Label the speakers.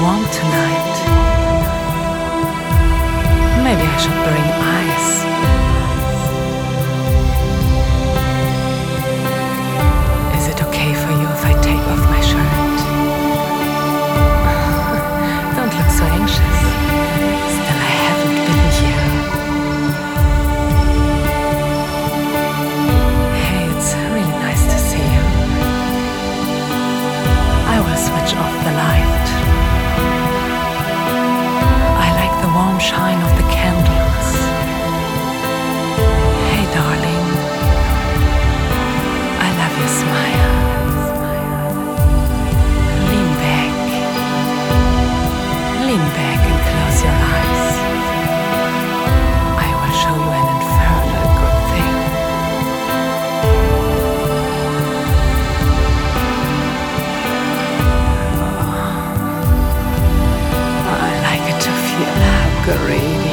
Speaker 1: warm tonight. Maybe I should bring ice. Is it okay for you if I take off my shirt? Don't look so anxious. Still, I haven't been here. Hey, it's really nice to see you. I will switch off the light. I like the warm shine of the candles. Hey, darling. I love your smile. Lean back. Lean back and close your eyes. I will show you an infernal good thing. I like it to feel how great